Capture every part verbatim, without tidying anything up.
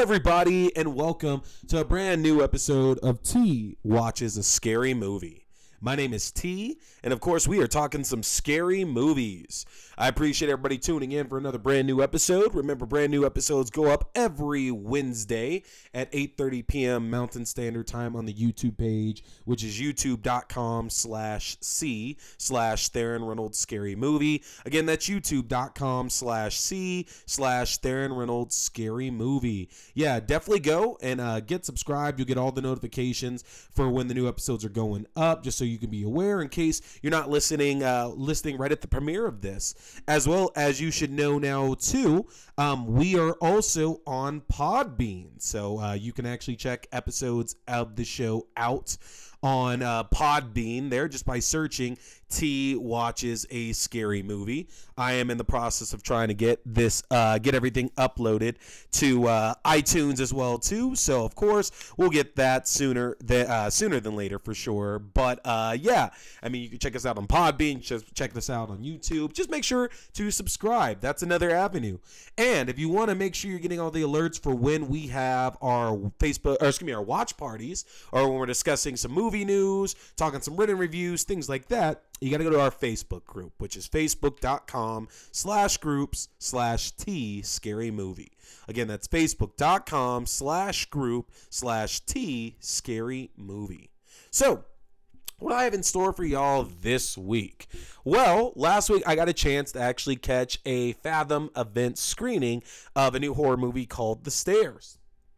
everybody, and welcome to a brand new episode of T Watches a Scary Movie. My name is T, and of course, we are talking some scary movies. I appreciate everybody tuning in for another brand new episode. Remember, brand new episodes go up every Wednesday at eight thirty p.m. Mountain Standard Time on the YouTube page, which is youtube.com slash C slash Theron Reynolds Scary Movie. Again, that's youtube.com slash C slash Theron Reynolds Scary Movie. Yeah, definitely go and uh, get subscribed. You'll get all the notifications for when the new episodes are going up, just so you can be aware in case you're not listening uh, listening right at the premiere of this. As well as you should know now, too, um, we are also on Podbean. So uh, you can actually check episodes of the show out on uh, Podbean there just by searching T Watches a Scary Movie. I am in the process of trying to get this, uh, get everything uploaded to uh, iTunes as well too. So of course we'll get that sooner than uh, sooner than later for sure. But uh, yeah, I mean you can check us out on Podbean, just check this out on YouTube. Just make sure to subscribe. That's another avenue. And if you want to make sure you're getting all the alerts for when we have our Facebook, or excuse me, our watch parties, or when we're discussing some movie news, talking some written reviews, things like that, you got to go to our Facebook group, which is facebook.com slash groups slash T Scary Movie. Again, that's facebook.com slash group slash T Scary Movie. So, what do I have in store for y'all this week? Well, last week I got a chance to actually catch a Fathom event screening of a new horror movie called The Stairs.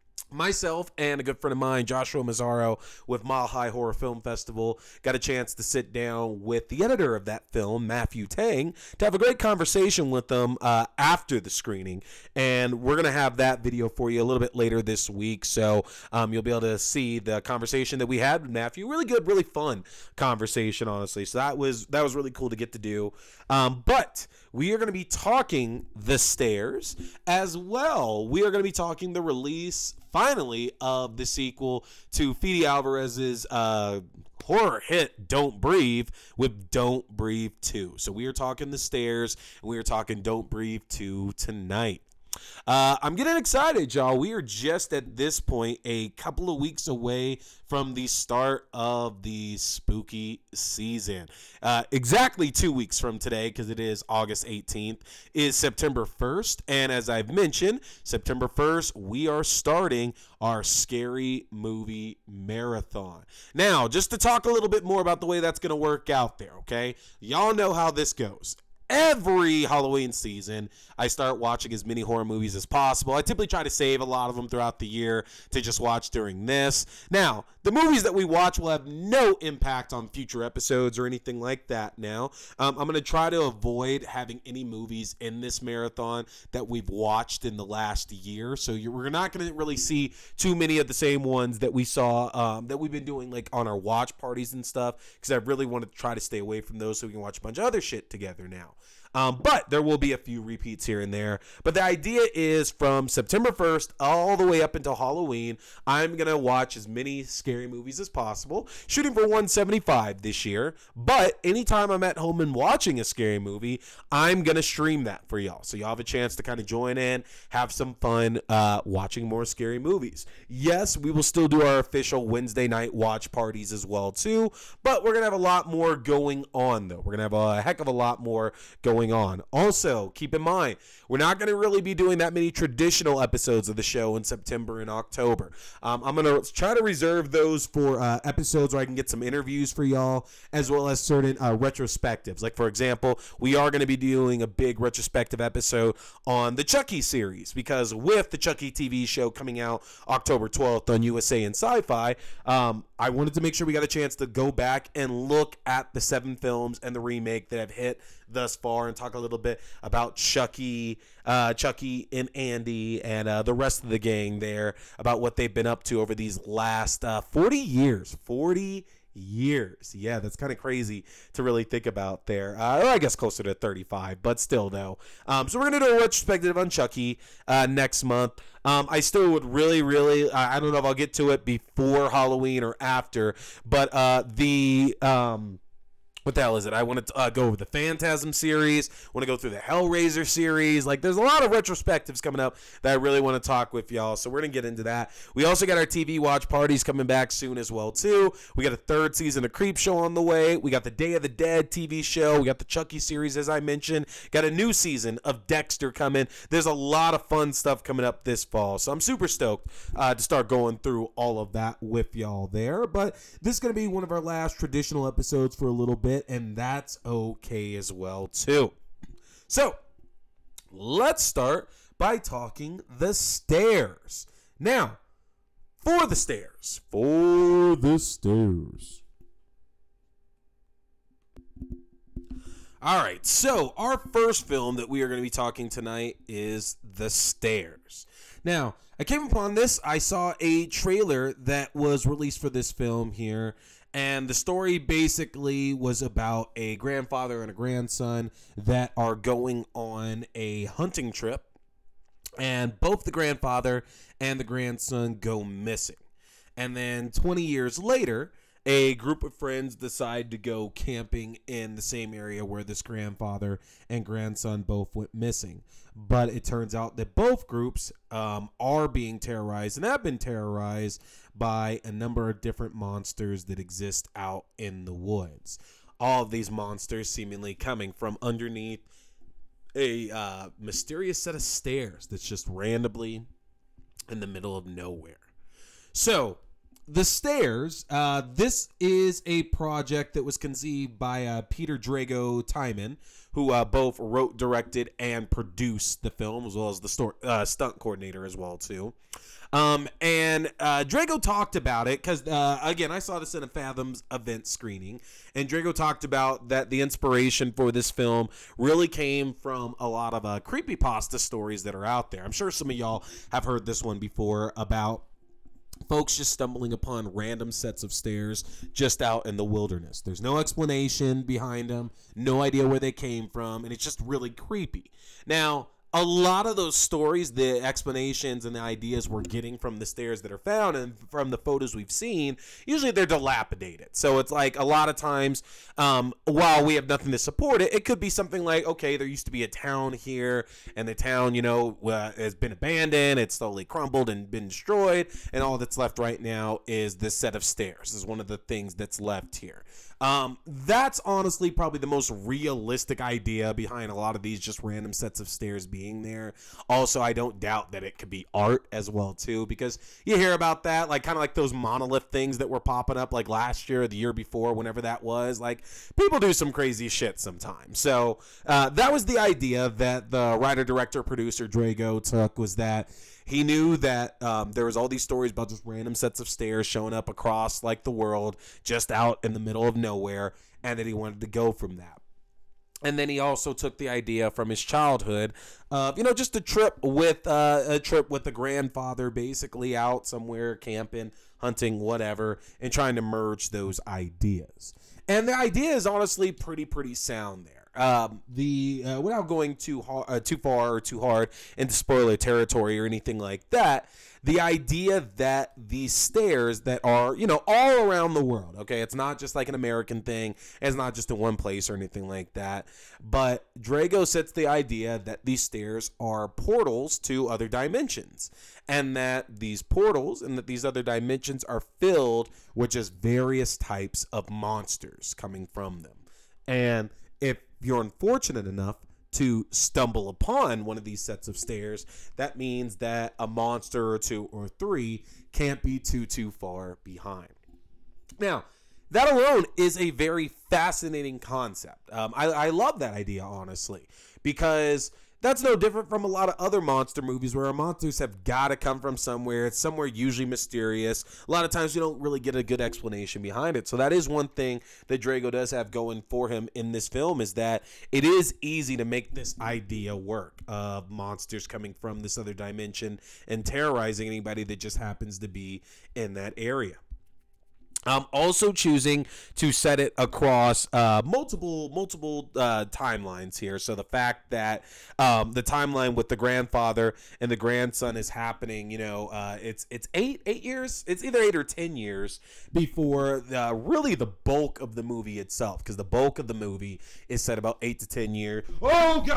Myself and a good friend of mine, Joshua Mazzaro, with Mile High Horror Film Festival, got a chance to sit down with the editor of that film, Matthew Tang, to have a great conversation with them uh, after the screening. And we're going to have that video for you a little bit later this week. So um, you'll be able to see the conversation that we had with Matthew. Really good, really fun conversation, honestly. So that was that was really cool to get to do. Um, but we are going to be talking The Stairs as well. We are going to be talking the release, finally, of the sequel to Fede Alvarez's uh, horror hit Don't Breathe with Don't Breathe two. So we are talking The Stairs, and we are talking Don't Breathe two tonight. Uh, I'm getting excited, y'all. We are just at this point a couple of weeks away from the start of the spooky season. Uh, exactly two weeks from today, because it is August eighteenth, is September first. And as I've mentioned, September first, we are starting our Scary Movie Marathon. Now, just to talk a little bit more about the way that's going to work out there, okay? Y'all know how this goes. Every Halloween season, I start watching as many horror movies as possible. I typically try to save a lot of them throughout the year to just watch during this. Now, the movies that we watch will have no impact on future episodes or anything like that now. Um, I'm going to try to avoid having any movies in this marathon that we've watched in the last year. So you're, we're not going to really see too many of the same ones that we saw, um, that we've been doing like on our watch parties and stuff, because I really wanted to try to stay away from those so we can watch a bunch of other shit together now. Um, but there will be a few repeats here and there. But the idea is from September first all the way up until Halloween, I'm going to watch as many scary movies as possible, shooting for one seventy-five this year. But anytime I'm at home and watching a scary movie, I'm going to stream that for y'all. So y'all have a chance to kind of join in, have some fun uh, watching more scary movies. Yes, we will still do our official Wednesday night watch parties as well, too. But we're going to have a lot more going on, though. We're going to have a heck of a lot more going on. Also, keep in mind, we're not going to really be doing that many traditional episodes of the show in September and October. Um, I'm going to try to reserve those for uh, episodes where I can get some interviews for y'all, as well as certain uh, retrospectives. Like, for example, we are going to be doing a big retrospective episode on the Chucky series, because with the Chucky T V show coming out October twelfth on U S A and Sci-Fi, um, I wanted to make sure we got a chance to go back and look at the seven films and the remake that have hit thus far, and talk a little bit about Chucky, uh, Chucky and Andy, and uh, the rest of the gang there, about what they've been up to over these last uh, forty years. forty years. Yeah, that's kind of crazy to really think about there. Uh, or I guess closer to thirty-five, but still, though. Um, so we're going to do a retrospective on Chucky uh, next month. Um, I still would really, really, I don't know if I'll get to it before Halloween or after, but uh, the... Um, what the hell is it? I want to uh, go over the Phantasm series. Want to go through the Hellraiser series. Like, there's a lot of retrospectives coming up that I really want to talk with y'all. So we're gonna get into that. We also got our T V watch parties coming back soon as well too. We got a third season of Creepshow on the way. We got the Day of the Dead T V show. We got the Chucky series, as I mentioned. Got a new season of Dexter coming. There's a lot of fun stuff coming up this fall. So I'm super stoked uh, to start going through all of that with y'all there. But this is gonna be one of our last traditional episodes for a little bit. And that's okay as well too. So let's start by talking the stairs. Now, for the stairs, for the stairs. All right, so our first film that we are going to be talking tonight is The Stairs. Now, I came upon this. I saw a trailer that was released for this film here. And the story basically was about a grandfather and a grandson that are going on a hunting trip. And both the grandfather and the grandson go missing. And then twenty years later, a group of friends decide to go camping in the same area where this grandfather and grandson both went missing. But it turns out that both groups um, are being terrorized and have been terrorized by a number of different monsters that exist out in the woods. All of these monsters seemingly coming from underneath a uh, mysterious set of stairs that's just randomly in the middle of nowhere. So, The Stairs, uh, this is a project that was conceived by uh, Peter Drago Timon, who uh, both wrote, directed, and produced the film, as well as the store, uh, stunt coordinator as well, too. Um, and uh, Drago talked about it because, uh, again, I saw this in a Fathoms event screening, and Drago talked about that the inspiration for this film really came from a lot of uh, creepypasta stories that are out there. I'm sure some of y'all have heard this one before about folks just stumbling upon random sets of stairs just out in the wilderness. There's no explanation behind them, no idea where they came from, and it's just really creepy. Now, a lot of those stories, the explanations and the ideas we're getting from the stairs that are found and from the photos we've seen, usually they're dilapidated. So it's like a lot of times, um, while we have nothing to support it, it could be something like, okay, there used to be a town here, and the town, you know, uh, has been abandoned, it's slowly crumbled and been destroyed, and all that's left right now is this set of stairs. This is one of the things that's left here. Um, that's honestly probably the most realistic idea behind a lot of these just random sets of stairs being there. Also, I don't doubt that it could be art as well too, because you hear about that, like kind of like those monolith things that were popping up like last year or the year before, whenever that was. Like, people do some crazy shit sometimes. So uh, that was the idea that the writer, director, producer Drago took, was that he knew that um, there was all these stories about just random sets of stairs showing up across like the world, just out in the middle of nowhere, and that he wanted to go from that. And then he also took the idea from his childhood of, you know, just a trip with uh, a trip with the grandfather, basically out somewhere camping, hunting, whatever, and trying to merge those ideas. And the idea is honestly pretty, pretty sound there. Um, the uh, without going too hard, uh, too far or too hard into spoiler territory or anything like that, the idea that these stairs that are, you know, all around the world, okay, it's not just like an American thing, it's not just in one place or anything like that, but Drago sets the idea that these stairs are portals to other dimensions, and that these portals and that these other dimensions are filled with just various types of monsters coming from them. And if you're unfortunate enough to stumble upon one of these sets of stairs, that means that a monster or two or three can't be too, too far behind. Now, that alone is a very fascinating concept. Um, I, I love that idea, honestly, because that's no different from a lot of other monster movies where our monsters have got to come from somewhere. It's somewhere usually mysterious. A lot of times you don't really get a good explanation behind it. So that is one thing that Drago does have going for him in this film, is that it is easy to make this idea work of monsters coming from this other dimension and terrorizing anybody that just happens to be in that area. I'm also choosing to set it across uh, multiple multiple uh, timelines here. So the fact that um, the timeline with the grandfather and the grandson is happening, you know, uh, it's it's eight eight years. It's either eight or ten years before the, really the bulk of the movie itself, because the bulk of the movie is set about eight to ten years. Oh God.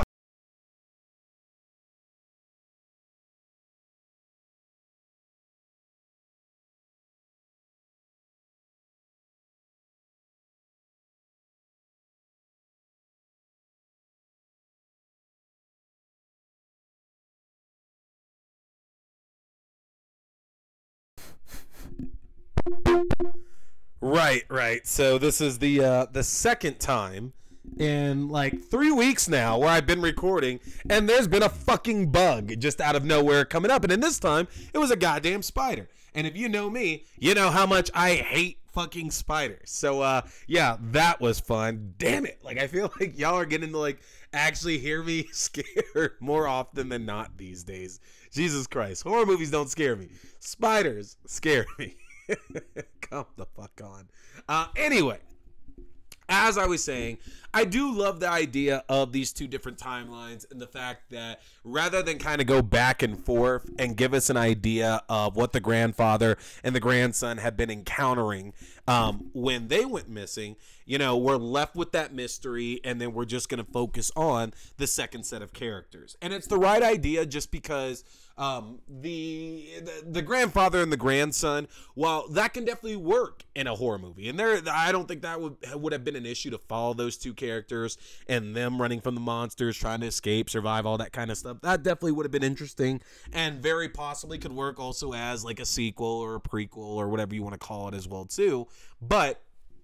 Right, right. So this is the uh, the second time in like three weeks now where I've been recording, and there's been a fucking bug just out of nowhere coming up, and in this time it was a goddamn spider. And if you know me, you know how much I hate fucking spiders. So uh, yeah, that was fun. Damn it! Like I feel like y'all are getting to like actually hear me scared more often than not these days. Jesus Christ, horror movies don't scare me. Spiders scare me. Come the fuck on. Uh, anyway, as I was saying, I do love the idea of these two different timelines and the fact that rather than kind of go back and forth and give us an idea of what the grandfather and the grandson have been encountering um, when they went missing, you know, we're left with that mystery, and then we're just going to focus on the second set of characters. And it's the right idea just because um, the, the the grandfather and the grandson, while that can definitely work in a horror movie, and there, I don't think that would would have been an issue to follow those two characters and them running from the monsters, trying to escape, survive, all that kind of stuff. That definitely would have been interesting, and very possibly could work also as like a sequel or a prequel or whatever you want to call it as well too. But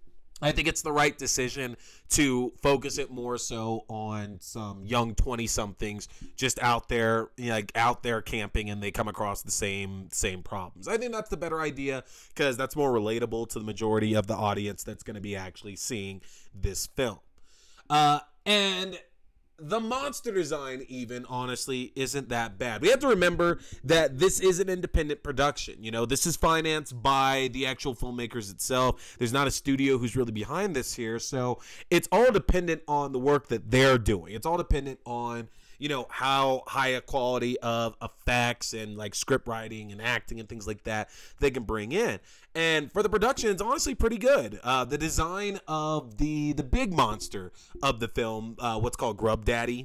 I think it's the right decision to focus it more so on some young twenty-somethings just out there, you know, like out there camping, and they come across the same same problems. I think that's the better idea because that's more relatable to the majority of the audience that's going to be actually seeing this film. Uh, and the monster design, even honestly, isn't that bad. We have to remember that this is an independent production. You know, this is financed by the actual filmmakers itself. There's not a studio who's really behind this here. So it's all dependent on the work that they're doing. It's all dependent on, you know, how high a quality of effects and like script writing and acting and things like that they can bring in. And for the production, it's honestly pretty good. Uh, the design of the the big monster of the film, uh, what's called Grub Daddy,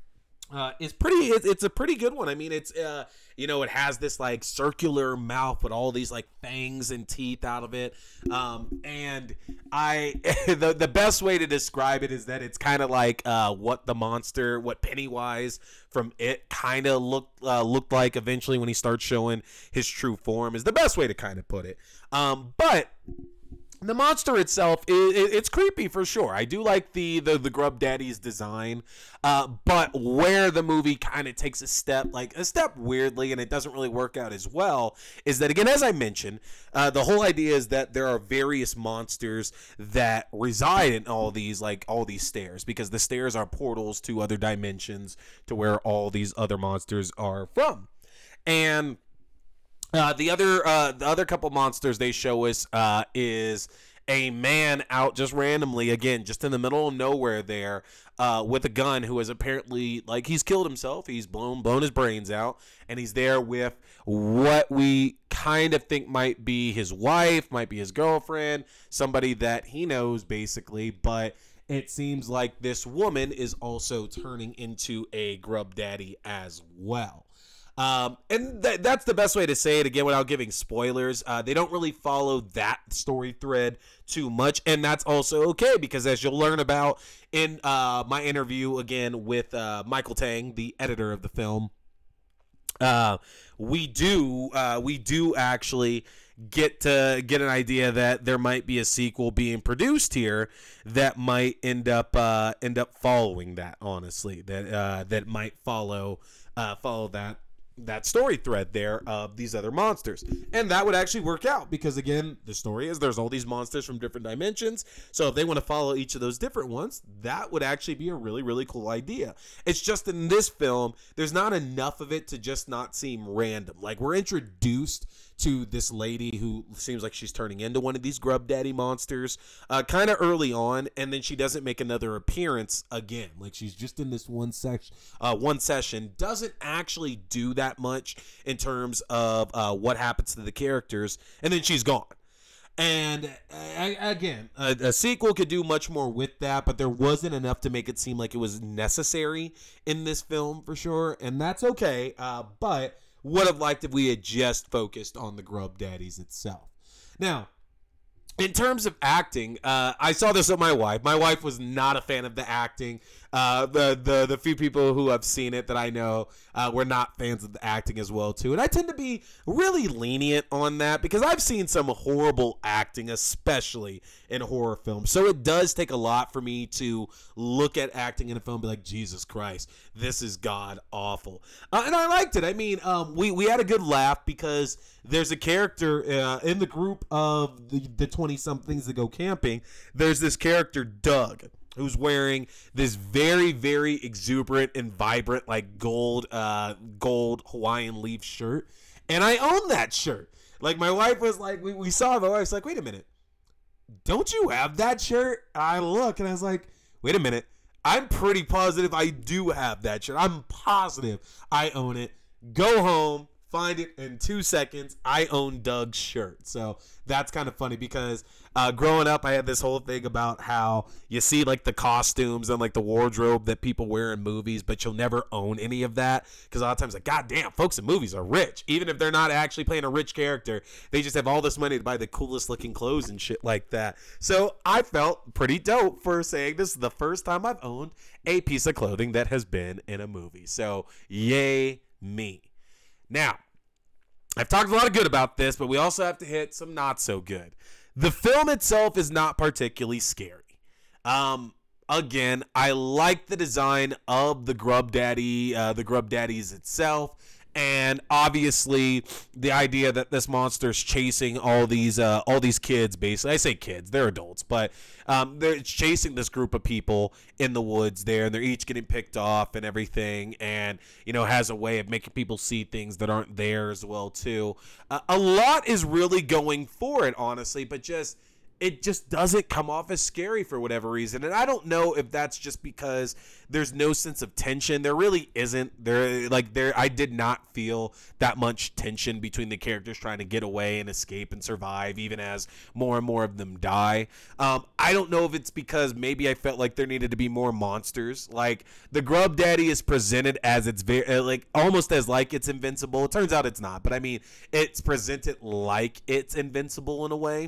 uh, is pretty. It's, it's a pretty good one. I mean, it's uh, you know, it has this like circular mouth with all these like fangs and teeth out of it. Um, and I, the the best way to describe it is that it's kind of like uh, what the monster, what Pennywise from It kind of looked uh, looked like eventually when he starts showing his true form, is the best way to kind of put it. Um, but the monster itself, is, it's creepy for sure. I do like the the, the Grub Daddy's design, uh, but where the movie kind of takes a step, like a step weirdly, and it doesn't really work out as well, is that, again, as I mentioned, uh, the whole idea is that there are various monsters that reside in all these, like all these stairs, because the stairs are portals to other dimensions to where all these other monsters are from. And Uh, the other uh, the other couple monsters they show us uh, is a man out just randomly, again, just in the middle of nowhere there, uh, with a gun, who is apparently, like, he's killed himself. He's blown blown his brains out, and he's there with what we kind of think might be his wife, might be his girlfriend, somebody that he knows, basically, but it seems like this woman is also turning into a Grub Daddy as well. Um, and th- that's the best way to say it, again, without giving spoilers. Uh, they don't really follow that story thread too much, and that's also okay, because as you'll learn about in uh, my interview, again, with uh, Michael Tang, the editor of the film, uh, we do uh, we do actually get to get an idea that there might be a sequel being produced here that might end up uh, end up following that, honestly, that uh, that might follow uh, follow that that story thread there of these other monsters. And that would actually work out, because, again, the story is there's all these monsters from different dimensions, so if they want to follow each of those different ones, that would actually be a really, really cool idea. It's just in this film, there's not enough of it to just not seem random. Like, we're introduced to this lady who seems like she's turning into one of these Grub Daddy monsters uh, kind of early on, and then she doesn't make another appearance again. Like she's just in this one section, uh, one session, doesn't actually do that much in terms of uh, what happens to the characters, and then she's gone. And uh, again, a, a sequel could do much more with that, but there wasn't enough to make it seem like it was necessary in this film for sure, and that's okay. Uh, but would have liked if we had just focused on the Grub Daddies itself. Now, in terms of acting, uh, I saw this with my wife. My wife was not a fan of the acting. Uh, the the the few people who have seen it that I know uh, were not fans of the acting as well too. And I tend to be really lenient on that because I've seen some horrible acting, especially in horror films. So it does take a lot for me to look at acting in a film and be like, Jesus Christ, this is god awful. Uh, and I liked it. I mean, um, we we had a good laugh because there's a character uh, in the group of the the twenty somethings that go camping. There's this character Doug, who's wearing this very, very exuberant and vibrant, like gold, uh, gold Hawaiian leaf shirt. And I own that shirt. Like my wife was like, we, we saw it, my wife's like, wait a minute. Don't you have that shirt? And I look and I was like, wait a minute. I'm pretty positive I do have that shirt. I'm positive I own it. Go home. Find it in two seconds. I own Doug's shirt. So that's kind of funny because uh, growing up, I had this whole thing about how you see like the costumes and like the wardrobe that people wear in movies, but you'll never own any of that because a lot of times, like, God damn, folks in movies are rich. Even if they're not actually playing a rich character, they just have all this money to buy the coolest looking clothes and shit like that. So I felt pretty dope for saying this is the first time I've owned a piece of clothing that has been in a movie. So yay me. Now, I've talked a lot of good about this, but we also have to hit some not so good. The film itself is not particularly scary. Um, again, I like the design of the Grub Daddy, uh, the Grub Daddies itself. And obviously, the idea that this monster's chasing all these uh, all these kids, basically. I say kids, they're adults, but um, they're chasing this group of people in the woods there, and they're each getting picked off and everything, and, you know, has a way of making people see things that aren't there as well, too. Uh, a lot is really going for it, honestly, but just... it just doesn't come off as scary for whatever reason. And I don't know if that's just because there's no sense of tension. There really isn't. There, like there, I did not feel that much tension between the characters trying to get away and escape and survive, even as more and more of them die. Um, I don't know if it's because maybe I felt like there needed to be more monsters. Like the Grub Daddy is presented as it's very, like almost as like it's invincible. It turns out it's not, but I mean, it's presented like it's invincible in a way.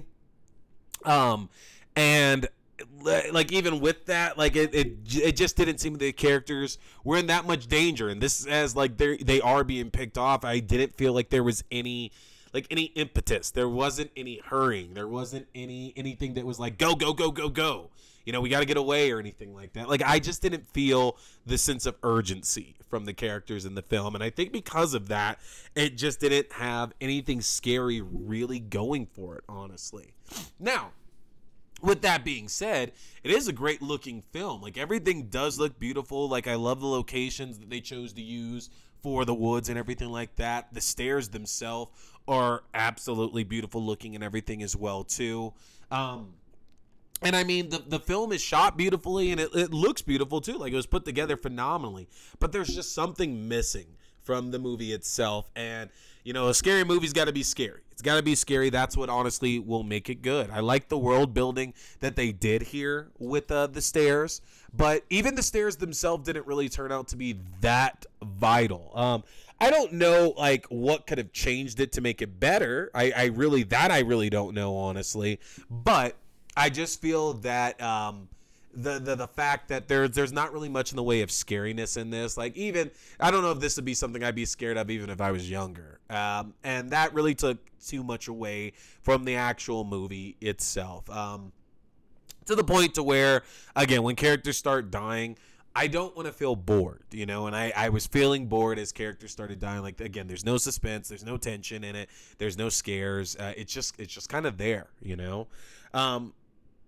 Um, and like even with that, like it, it, it just didn't seem the characters were in that much danger. And this as like they they are being picked off. I didn't feel like there was any like any impetus. There wasn't any hurrying. There wasn't any anything that was like go go go go go. You know, we got to get away or anything like that. Like I just didn't feel the sense of urgency from the characters in the film. And I think because of that, it just didn't have anything scary really going for it, honestly. Now, with that being said, it is a great looking film. Like everything does look beautiful. Like I love the locations that they chose to use for the woods and everything like that. The stairs themselves are absolutely beautiful looking and everything as well too. Um, And I mean, the, the film is shot beautifully and it, it looks beautiful too. Like it was put together phenomenally. But there's just something missing from the movie itself. And, you know, a scary movie's got to be scary. It's got to be scary. That's what honestly will make it good. I like the world building that they did here with uh, the stairs. But even the stairs themselves didn't really turn out to be that vital. Um, I don't know, like, what could have changed it to make it better. I, I really, that I really don't know, honestly. But I just feel that um, the, the the fact that there, there's not really much in the way of scariness in this. Like even, I don't know if this would be something I'd be scared of even if I was younger. Um, and that really took too much away from the actual movie itself. Um, to the point to where, again, when characters start dying, I don't want to feel bored, you know, and I, I was feeling bored as characters started dying. Like, again, there's no suspense, there's no tension in it, there's no scares. Uh, it's just, it's just kind of there, you know. Um,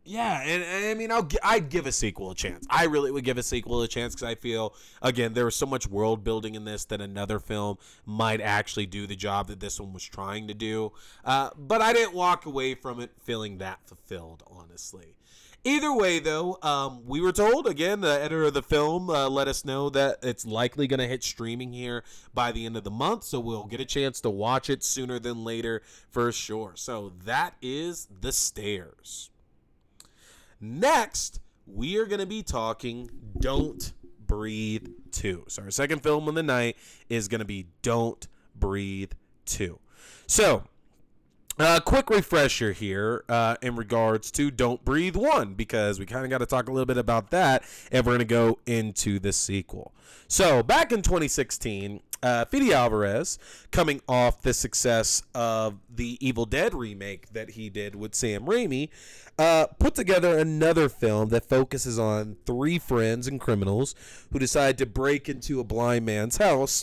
Yeah, and, and I mean, I'll gi- I'd give a sequel a chance. I really would give a sequel a chance because I feel, again, there was so much world building in this that another film might actually do the job that this one was trying to do. Uh, but I didn't walk away from it feeling that fulfilled, honestly. Either way, though, um, we were told, again, the editor of the film uh, let us know that it's likely going to hit streaming here by the end of the month, so we'll get a chance to watch it sooner than later for sure. So that is The Stairs. Next, we are going to be talking Don't Breathe two. So our second film of the night is going to be Don't Breathe two. So, a uh, quick refresher here uh, in regards to Don't Breathe one, because we kind of got to talk a little bit about that, and we're going to go into the sequel. So, back in twenty sixteen, uh, Fede Alvarez, coming off the success of the Evil Dead remake that he did with Sam Raimi, uh, put together another film that focuses on three friends and criminals who decide to break into a blind man's house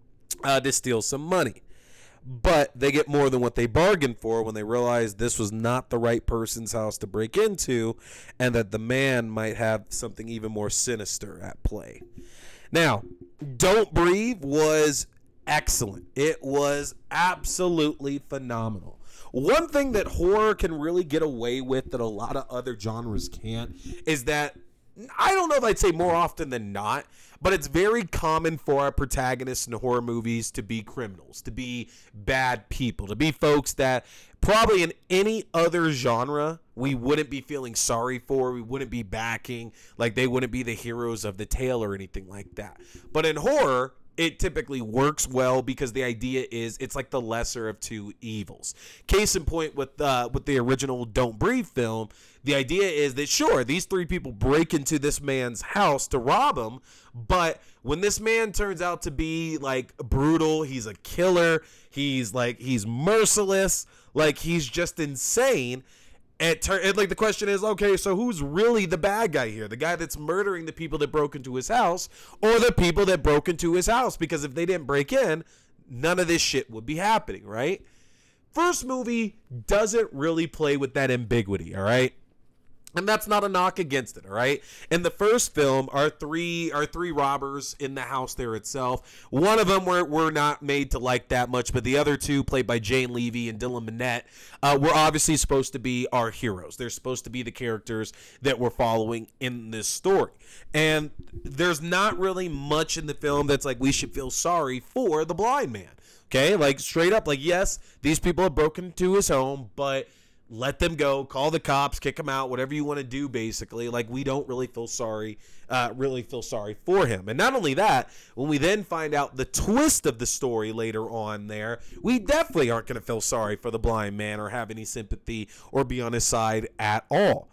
uh, to steal some money. But they get more than what they bargained for when they realize this was not the right person's house to break into, and that the man might have something even more sinister at play. Now, Don't Breathe was excellent. It was absolutely phenomenal. One thing that horror can really get away with that a lot of other genres can't is that, I don't know if I'd say more often than not, but it's very common for our protagonists in horror movies to be criminals, to be bad people, to be folks that probably in any other genre we wouldn't be feeling sorry for, we wouldn't be backing, like they wouldn't be the heroes of the tale or anything like that. But in horror, it typically works well because the idea is it's like the lesser of two evils. Case in point with uh, with the original Don't Breathe film, the idea is that, sure, these three people break into this man's house to rob him, but when this man turns out to be, like, brutal, he's a killer, he's, like, he's merciless, like, he's just insane, It, tur- it like the question is, okay, so who's really the bad guy here? The guy that's murdering the people that broke into his house, or the people that broke into his house? Because if they didn't break in, none of this shit would be happening, right? First movie doesn't really play with that ambiguity, all right? And that's not a knock against it, all right? In the first film, our three our three robbers in the house there itself, one of them were, were not made to like that much, but the other two, played by Jane Levy and Dylan Minnette, uh, were obviously supposed to be our heroes. They're supposed to be the characters that we're following in this story. And there's not really much in the film that's like, we should feel sorry for the blind man, okay? Like, straight up, like, yes, these people have broken into his home, but let them go, call the cops, kick them out, whatever you want to do, basically. Like, we don't really feel sorry, uh, really feel sorry for him. And not only that, when we then find out the twist of the story later on there, we definitely aren't going to feel sorry for the blind man or have any sympathy or be on his side at all.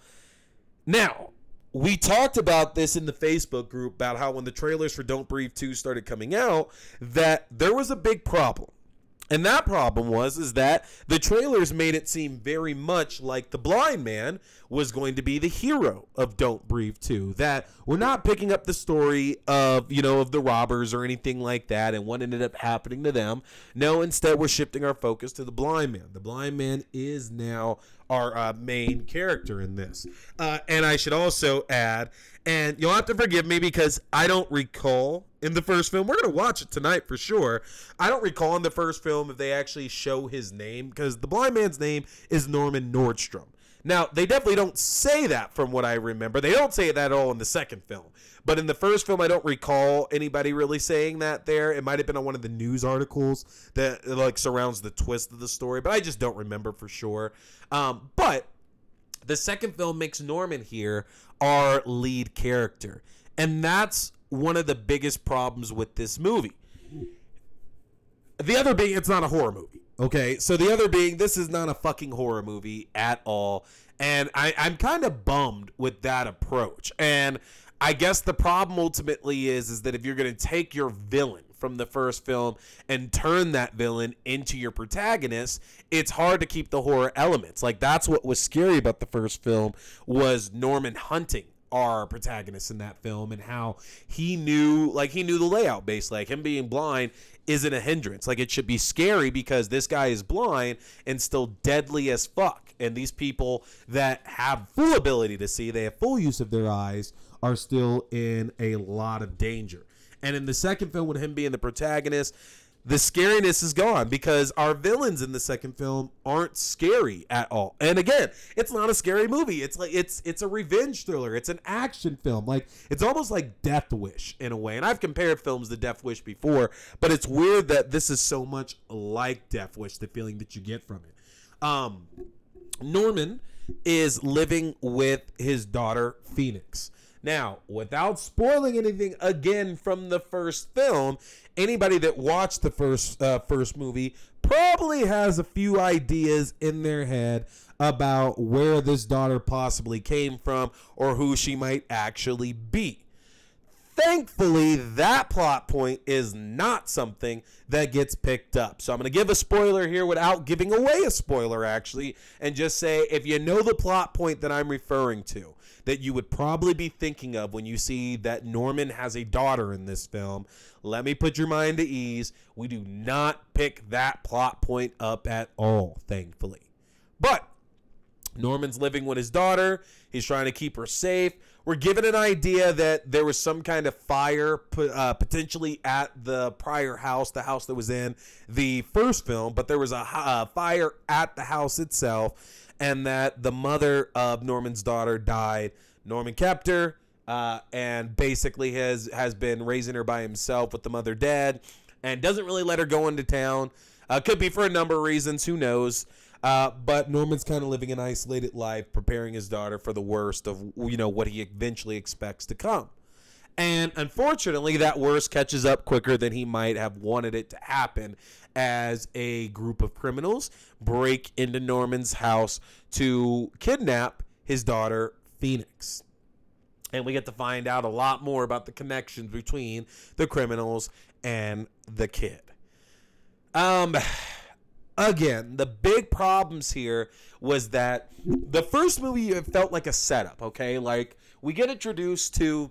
Now, we talked about this in the Facebook group about how when the trailers for Don't Breathe two started coming out, that there was a big problem. And that problem was is that the trailers made it seem very much like the blind man was going to be the hero of Don't Breathe two. That we're not picking up the story of, you know, of the robbers or anything like that and what ended up happening to them. No, instead we're shifting our focus to the blind man. The blind man is now our uh, main character in this. Uh, and I should also add, and you'll have to forgive me because I don't recall in the first film. We're going to watch it tonight for sure. I don't recall in the first film if they actually show his name, because the blind man's name is Norman Nordstrom. Now, they definitely don't say that from what I remember. They don't say that at all in the second film. But in the first film, I don't recall anybody really saying that there. It might have been on one of the news articles that like surrounds the twist of the story, but I just don't remember for sure. Um, but the second film makes Norman here our lead character. And that's one of the biggest problems with this movie. The other being, it's not a horror movie. Okay, so the other being, this is not a fucking horror movie at all. And I, I'm kind of bummed with that approach. And I guess the problem ultimately is, is that if you're going to take your villain from the first film and turn that villain into your protagonist, it's hard to keep the horror elements. Like, that's what was scary about the first film, was Norman hunting our protagonist in that film and how he knew, like, he knew the layout, basically. Like, him being blind isn't a hindrance. Like, it should be scary because this guy is blind and still deadly as fuck. and these people that have full ability to see, they have full use of their eyes, are still in a lot of danger. And in the second film, with him being the protagonist, the scariness is gone because our villains in the second film aren't scary at all. And again, it's not a scary movie. It's like it's it's a revenge thriller. It's an action film. Like it's almost like Death Wish in a way. And I've compared films to Death Wish before, but it's weird that this is so much like Death Wish, the feeling that you get from it. Um, Norman is living with his daughter Phoenix. Now, without spoiling anything again from the first film, anybody that watched the first uh, first movie probably has a few ideas in their head about where this daughter possibly came from or who she might actually be. Thankfully, that plot point is not something that gets picked up. So I'm going to give a spoiler here without giving away a spoiler, actually, and just say if you know the plot point that I'm referring to, that you would probably be thinking of when you see that Norman has a daughter in this film, let me put your mind at ease. We do not pick that plot point up at all, thankfully. But Norman's living with his daughter. He's trying to keep her safe. We're given an idea that there was some kind of fire uh, potentially at the prior house, the house that was in the first film, but there was a uh, fire at the house itself, and that the mother of Norman's daughter died. Norman kept her uh, and basically has, has been raising her by himself with the mother dead and doesn't really let her go into town. Uh, could be for a number of reasons. Who knows? Uh, but Norman's kind of living an isolated life, preparing his daughter for the worst of, you know, what he eventually expects to come. And unfortunately, that worst catches up quicker than he might have wanted it to happen as a group of criminals break into Norman's house to kidnap his daughter, Phoenix. And we get to find out a lot more about the connections between the criminals and the kid. Um... Again, the big problems here was that the first movie felt like a setup, okay? Like, we get introduced to,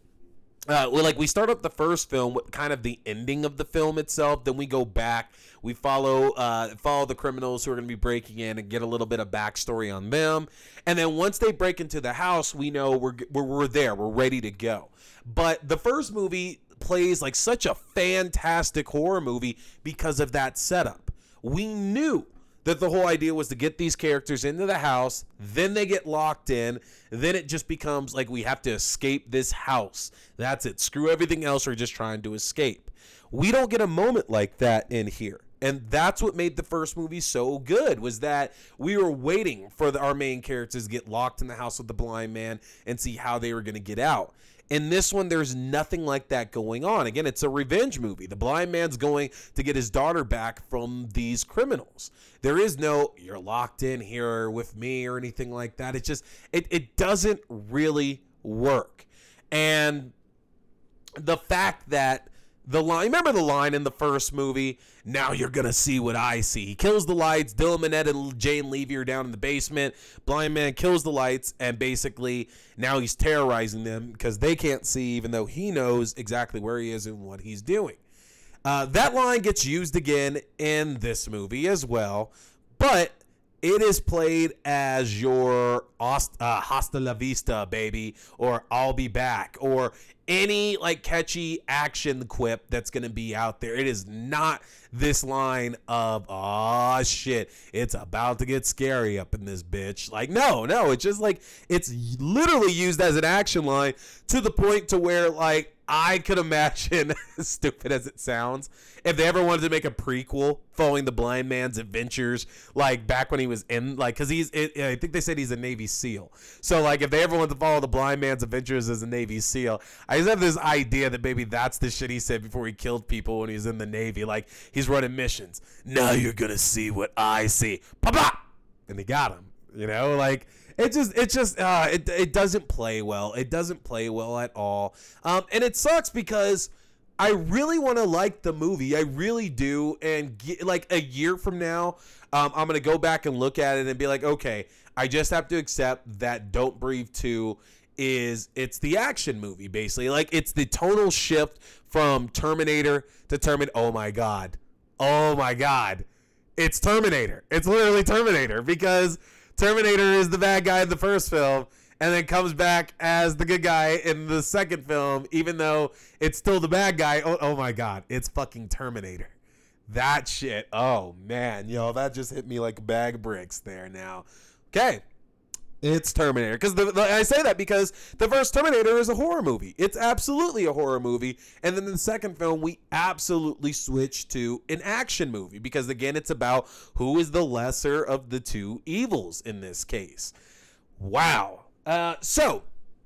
uh, well, like, we start up the first film with kind of the ending of the film itself. Then we go back. We follow uh, follow the criminals who are going to be breaking in and get a little bit of backstory on them. And then once they break into the house, we know we're, we're, we're there. We're ready to go. But the first movie plays like such a fantastic horror movie because of that setup. We knew that the whole idea was to get these characters into the house, then they get locked in, then it just becomes like we have to escape this house. That's it. Screw everything else. We're just trying to escape. We don't get a moment like that in here. And that's what made the first movie so good, was that we were waiting for the, our main characters to get locked in the house with the blind man and see how they were going to get out. In this one, there's nothing like that going on. Again, it's a revenge movie. The blind man's going to get his daughter back from these criminals. There is no, you're locked in here with me or anything like that. It just, it, it doesn't really work. And the fact that the line, remember the line in the first movie, now you're going to see what I see. He kills the lights. Dylan Minnette and Jane Levy are down in the basement. Blind man kills the lights, and basically now he's terrorizing them because they can't see, even though he knows exactly where he is and what he's doing. Uh, that line gets used again in this movie as well, but it is played as your uh, hasta la vista, baby, or I'll be back, or any like catchy action quip that's going to be out there. It is not this line of, oh shit, it's about to get scary up in this bitch. Like, no, no, it's just like, it's literally used as an action line to the point to where, like, I could imagine, as stupid as it sounds, if they ever wanted to make a prequel following the blind man's adventures, like back when he was in, like, because he's, it, I think they said he's a Navy SEAL. So, like, if they ever want to follow the blind man's adventures as a Navy SEAL, I just have this idea that maybe that's the shit he said before he killed people when he was in the Navy. Like, he's running missions. Now you're going to see what I see. Pop-pop! And he got him, you know, like. It just, it just, uh, it, it doesn't play well. It doesn't play well at all. Um, and it sucks because I really want to like the movie. I really do. And get, like a year from now, um, I'm going to go back and look at it and be like, okay, I just have to accept that Don't Breathe two is, it's the action movie, basically. Like, it's the tonal shift from Terminator to Terminator. Oh my God. Oh my God. It's Terminator. It's literally Terminator, because Terminator is the bad guy in the first film and then comes back as the good guy in the second film, even though it's still the bad guy. Oh, oh my God. It's fucking Terminator. That shit. Oh, man. Yo, that just hit me like a bag of bricks there now. Okay. It's Terminator. Because I say that because the first Terminator is a horror movie. It's absolutely a horror movie. And then in the second film, we absolutely switch to an action movie. Because, again, it's about who is the lesser of the two evils in this case. Wow. Uh, so,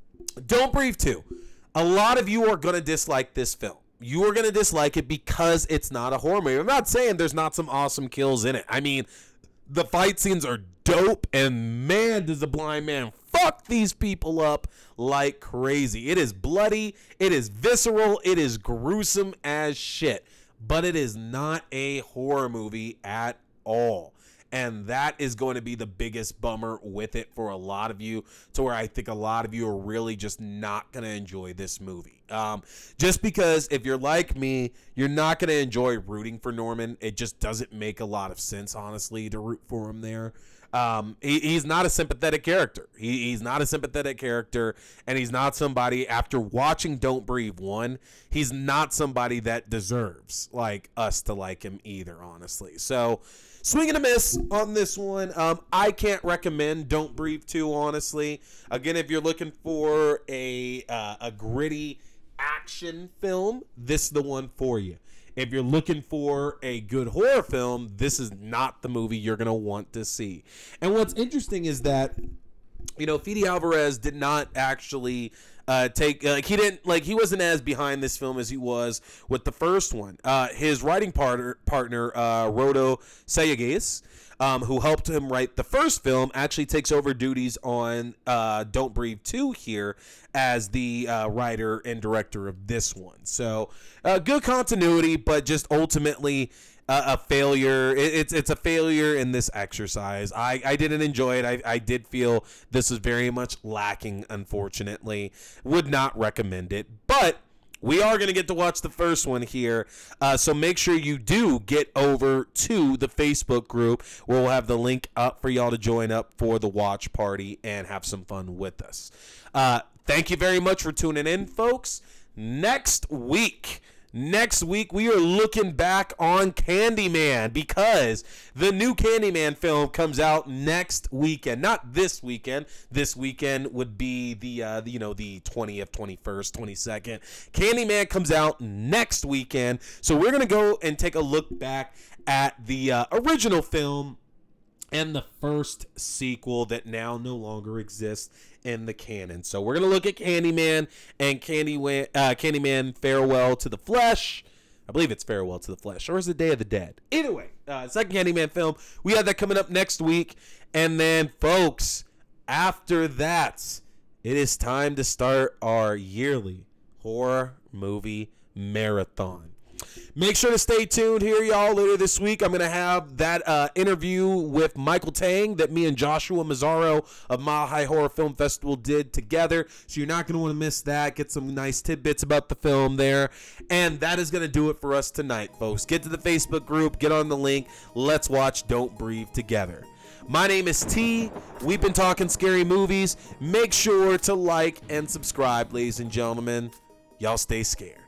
Don't Breathe two. A lot of you are going to dislike this film. You are going to dislike it because it's not a horror movie. I'm not saying there's not some awesome kills in it. I mean, the fight scenes are dope, and man, does the blind man fuck these people up like crazy. It is bloody, it is visceral, it is gruesome as shit, but it is not a horror movie at all. And that is going to be the biggest bummer with it for a lot of you, to where I think a lot of you are really just not going to enjoy this movie. Um, just because if you're like me, you're not going to enjoy rooting for Norman. It just doesn't make a lot of sense, honestly, to root for him there. Um, he, he's not a sympathetic character. He, he's not a sympathetic character, and he's not somebody, after watching Don't Breathe one, he's not somebody that deserves like us to like him either, honestly. So, swing and a miss on this one. Um, I can't recommend Don't Breathe two, honestly. Again, if you're looking for a uh, a gritty action film, this is the one for you. If you're looking for a good horror film, this is not the movie you're going to want to see. And what's interesting is that, you know, Fede Alvarez did not actually uh, take, like, uh, he didn't, like, he wasn't as behind this film as he was with the first one. Uh, his writing partner, partner uh, Rodo Sayagues, um, who helped him write the first film, actually takes over duties on uh, Don't Breathe two here as the uh, writer and director of this one. So, uh, good continuity, but just ultimately uh, a failure. It, it's it's a failure in this exercise. I, I didn't enjoy it. I, I did feel this was very much lacking, unfortunately. Would not recommend it, but we are going to get to watch the first one here, uh, so make sure you do get over to the Facebook group, where we'll have the link up for y'all to join up for the watch party and have some fun with us. Uh, thank you very much for tuning in, folks. Next week, next week we are looking back on Candyman, because the new Candyman film comes out next weekend. Not this weekend. This weekend would be the, uh, the you know, the twentieth, twenty-first, twenty-second. Candyman comes out next weekend, so we're gonna go and take a look back at the uh, original film and the first sequel that now no longer exists in the canon. So we're going to look at Candyman and Candyman, uh, Candyman Farewell to the Flesh. I believe it's Farewell to the Flesh, or is it Day of the Dead? Either way, uh, second Candyman film. We have that coming up next week. And then, folks, after that, it is time to start our yearly horror movie marathon. Make sure to stay tuned here, y'all. Later this week, I'm going to have that uh, interview with Michael Tang that me and Joshua Mazzaro of Mile High Horror Film Festival did together. So you're not going to want to miss that. Get some nice tidbits about the film there. And that is going to do it for us tonight, folks. Get to the Facebook group. Get on the link. Let's watch Don't Breathe together. My name is T. We've been talking scary movies. Make sure to like and subscribe, ladies and gentlemen. Y'all stay scared.